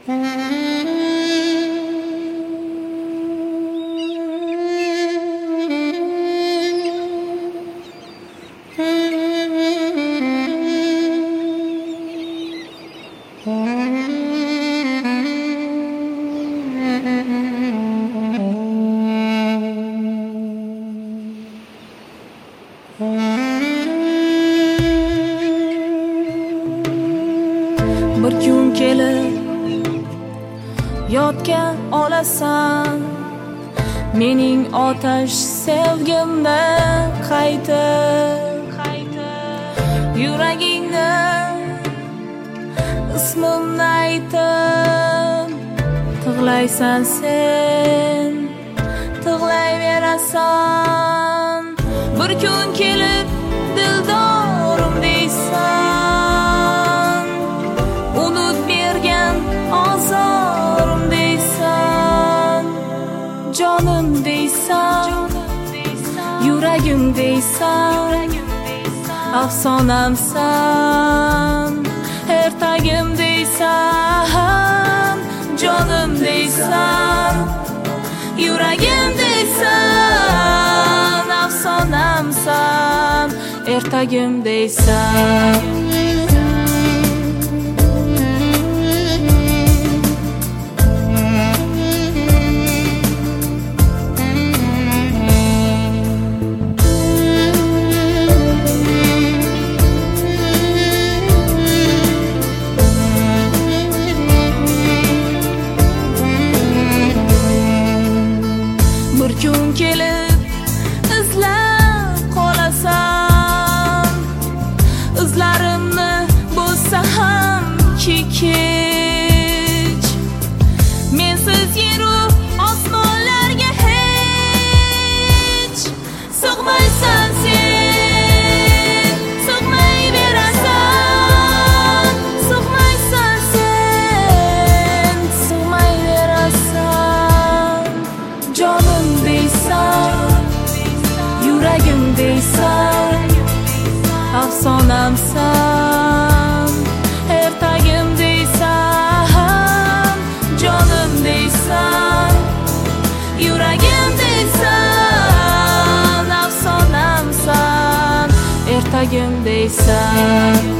Bir kun kelib yodga olasan mening otash sevgimni qaytib yuragingni ismimni aytib tig'laysan sen tig'layverasan. Bir kun kelib dildorim deysan, unut bergan ozorim deysan, jonim deysan, yuragim deysan, afsonamsan, ertagim deysan, jonim deysan, yuragim deysan, afsonamsan, ertagim deysan. Bir kun kelib izlab qolasan, izlarimni bo'lsa ham kech, mensiz yeru osmonlarga hech sig'maysan sen, sig'mayverasan, sig'maysan sen, sig'mayverasan. Jonim deysan, yuragim deysan, afsonamsan, ertagim deysan, jonim deysan, yuragim deysan, afsonamsan, ertagim deysan.